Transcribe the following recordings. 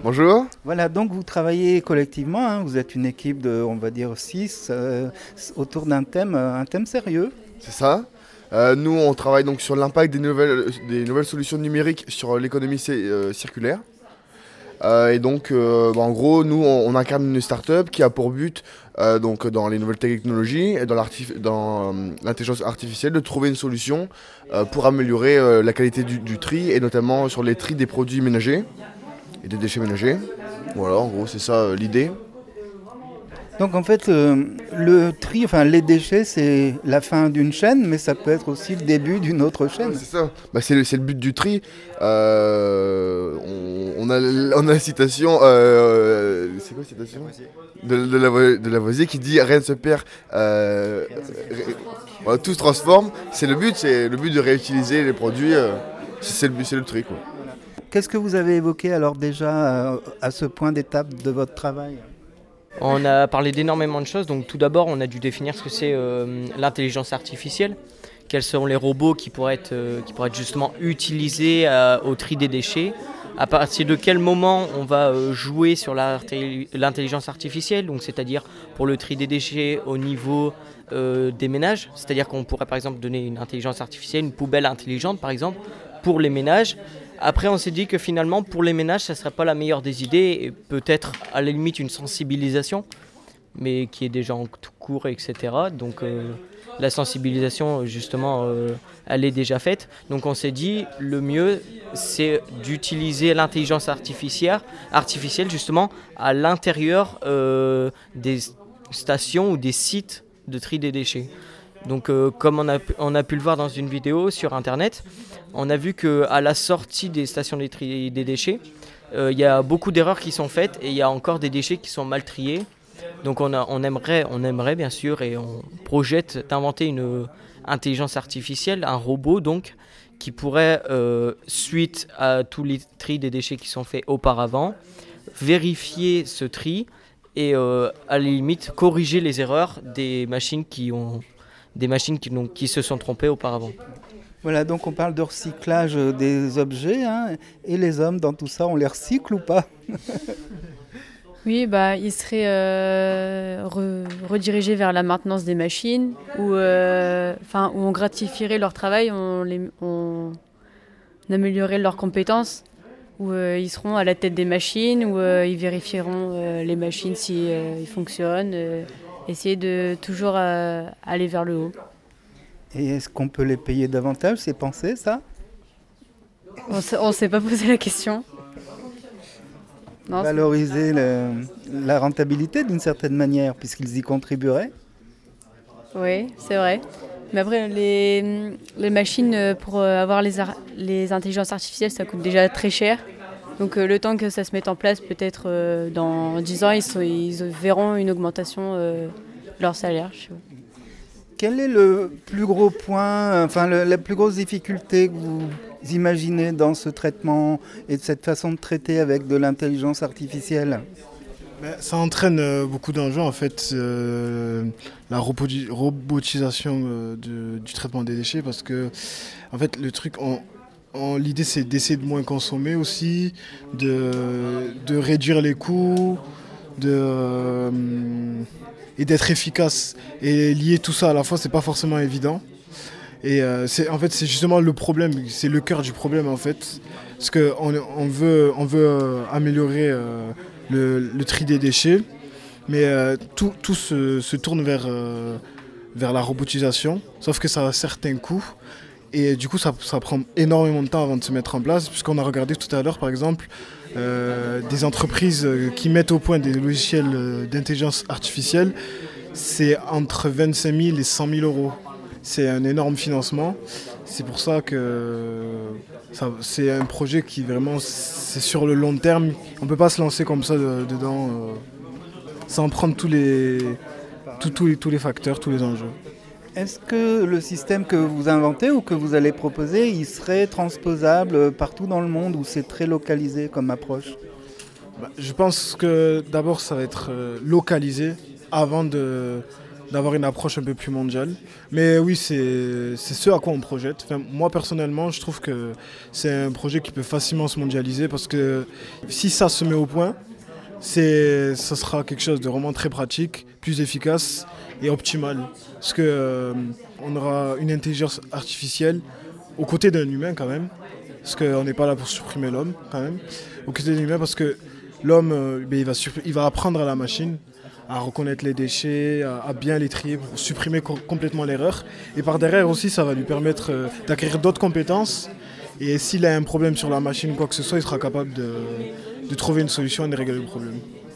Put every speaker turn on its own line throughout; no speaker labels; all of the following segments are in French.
Bonjour.
Voilà, donc vous travaillez collectivement, hein, vous êtes une équipe de, on va dire, 6 autour un thème sérieux.
C'est ça. Nous, on travaille donc sur l'impact des nouvelles solutions numériques sur l'économie circulaire. Et donc, en gros, nous, on incarne une start-up qui a pour but, donc, dans les nouvelles technologies et dans l'intelligence artificielle, de trouver une solution pour améliorer la qualité du tri, et notamment sur les tris des produits ménagers et des déchets ménagers. Voilà, en gros, c'est ça l'idée.
Donc en fait, le tri, enfin les déchets, c'est la fin d'une chaîne, mais ça peut être aussi le début d'une autre
Ouais,
chaîne.
c'est ça. Bah, c'est le but du tri. On a la citation. C'est quoi la citation de Lavoisier qui dit rien ne se perd. Voilà, tout se transforme. C'est le but de réutiliser les produits. C'est le tri, quoi.
Qu'est-ce que vous avez évoqué alors déjà à ce point d'étape de votre travail?
On a parlé d'énormément de choses. Donc tout d'abord, on a dû définir ce que c'est l'intelligence artificielle. Quels sont les robots qui pourraient être justement utilisés au tri des déchets. À partir de quel moment on va jouer sur l'intelligence artificielle, donc c'est-à-dire pour le tri des déchets au niveau des ménages. C'est-à-dire qu'on pourrait par exemple donner une intelligence artificielle, une poubelle intelligente par exemple, pour les ménages. Après, on s'est dit que finalement, pour les ménages, ça ne serait pas la meilleure des idées, et peut-être à la limite une sensibilisation, mais qui est déjà en tout cours, etc. Donc la sensibilisation, justement, elle est déjà faite. Donc on s'est dit, le mieux, c'est d'utiliser l'intelligence artificielle justement, à l'intérieur des stations ou des sites de tri des déchets. Donc comme on a pu le voir dans une vidéo sur internet, on a vu qu'à la sortie des stations de tri des déchets, il y a beaucoup d'erreurs qui sont faites et il y a encore des déchets qui sont mal triés. Donc on aimerait bien sûr, et on projette d'inventer une intelligence artificielle, un robot donc, qui pourrait, suite à tous les tris des déchets qui sont faits auparavant, vérifier ce tri et à la limite corriger les erreurs des machines qui se sont trompées auparavant.
Voilà, donc on parle de recyclage des objets, hein, et les hommes dans tout ça, on les recycle ou pas?
Oui, bah, ils seraient redirigés vers la maintenance des machines, où on gratifierait leur travail, on améliorerait leurs compétences, où ils seront à la tête des machines, où ils vérifieront les machines si ils fonctionnent, essayer de toujours aller vers le haut.
Et est-ce qu'on peut les payer davantage? C'est pensé ça?
On ne s'est pas posé la question. Non,
Valoriser la rentabilité d'une certaine manière, puisqu'ils y contribueraient.
oui, c'est vrai. Mais après, les machines, pour avoir les intelligences artificielles, ça coûte déjà très cher. Donc le temps que ça se mette en place, peut-être dans 10 ans, ils verront une augmentation de leur salaire. Je sais pas.
Quel est le plus gros point, enfin la plus grosse difficulté que vous imaginez dans ce traitement et de cette façon de traiter avec de l'intelligence artificielle?
Ça entraîne beaucoup d'enjeux en fait, la robotisation du traitement des déchets parce que en fait le truc, l'idée c'est d'essayer de moins consommer aussi, de réduire les coûts, et d'être efficace. Et lier tout ça à la fois, c'est pas forcément évident. Et c'est justement le problème, c'est le cœur du problème en fait. Parce qu'on veut améliorer le tri des déchets, mais tout se tourne vers la robotisation, sauf que ça a certains coûts. Et du coup, ça prend énormément de temps avant de se mettre en place, puisqu'on a regardé tout à l'heure, par exemple, des entreprises qui mettent au point des logiciels d'intelligence artificielle, c'est entre 25 000 et 100 000 euros. C'est un énorme financement. C'est pour ça que c'est un projet qui vraiment, c'est sur le long terme. On ne peut pas se lancer comme ça dedans sans prendre tous les facteurs, tous les enjeux.
Est-ce que le système que vous inventez ou que vous allez proposer, il serait transposable partout dans le monde ou c'est très localisé comme approche?
Je pense que d'abord ça va être localisé avant de d'avoir une approche un peu plus mondiale. Mais oui, c'est ce à quoi on projette. Enfin, moi, personnellement, je trouve que c'est un projet qui peut facilement se mondialiser parce que si ça se met au point, ça sera quelque chose de vraiment très pratique, plus efficace et optimal. Parce que on aura une intelligence artificielle aux côtés d'un humain quand même. Parce qu'on n'est pas là pour supprimer l'homme quand même. Aux côtés d'un humain parce que l'homme, il va apprendre à la machine à reconnaître les déchets, à bien les trier pour supprimer complètement l'erreur. Et par derrière aussi, ça va lui permettre d'acquérir d'autres compétences. Et s'il a un problème sur la machine ou quoi que ce soit, il sera capable de trouver une solution et de régler le problème.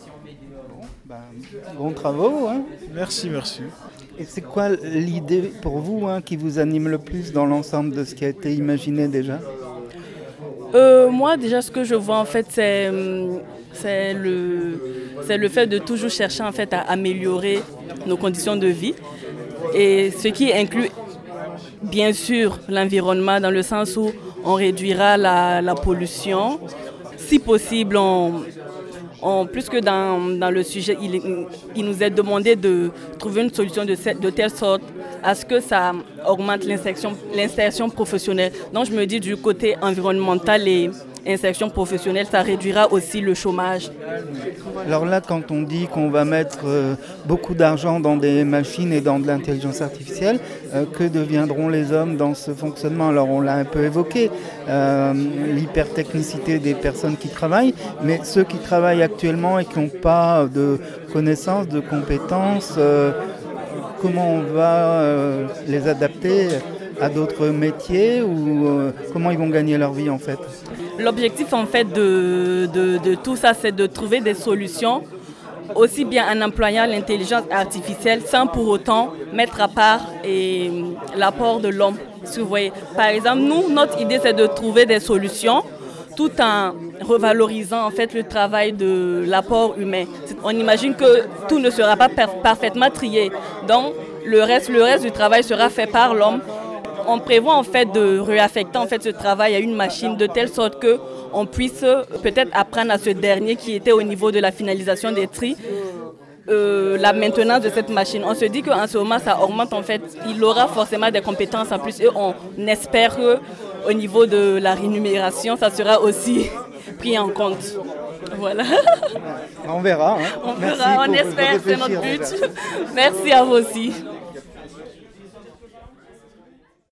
Bons travaux. Hein.
Merci.
Et c'est quoi l'idée pour vous qui vous anime le plus dans l'ensemble de ce qui a été imaginé déjà ?
Moi, déjà, ce que je vois, en fait, c'est le fait de toujours chercher, en fait, à améliorer nos conditions de vie. Et ce qui inclut, bien sûr, l'environnement, dans le sens où on réduira la pollution. Si possible, plus que dans le sujet, il nous est demandé de trouver une solution de telle sorte à ce que ça augmente l'insertion professionnelle. Donc je me dis du côté environnemental et insertion professionnelle, ça réduira aussi le chômage.
Alors là, quand on dit qu'on va mettre beaucoup d'argent dans des machines et dans de l'intelligence artificielle, que deviendront les hommes dans ce fonctionnement ? Alors on l'a un peu évoqué, l'hypertechnicité des personnes qui travaillent, mais ceux qui travaillent actuellement et qui n'ont pas de connaissances, de compétences, comment on va les adapter à d'autres métiers ou comment ils vont gagner leur vie en fait ?
L'objectif en fait de tout ça, c'est de trouver des solutions aussi bien en employant l'intelligence artificielle sans pour autant mettre à part l'apport de l'homme. Si vous voyez. Par exemple, nous, notre idée, c'est de trouver des solutions tout en revalorisant en fait le travail de l'apport humain. On imagine que tout ne sera pas parfaitement trié. Donc, le reste du travail sera fait par l'homme. On prévoit en fait de réaffecter en fait ce travail à une machine de telle sorte que on puisse peut-être apprendre à ce dernier qui était au niveau de la finalisation des tris la maintenance de cette machine. On se dit qu'en ce moment ça augmente en fait, il aura forcément des compétences en plus et on espère qu'au niveau de la rémunération ça sera aussi pris en compte. Voilà.
On verra.
On verra, on espère, c'est notre but. Merci à vous aussi.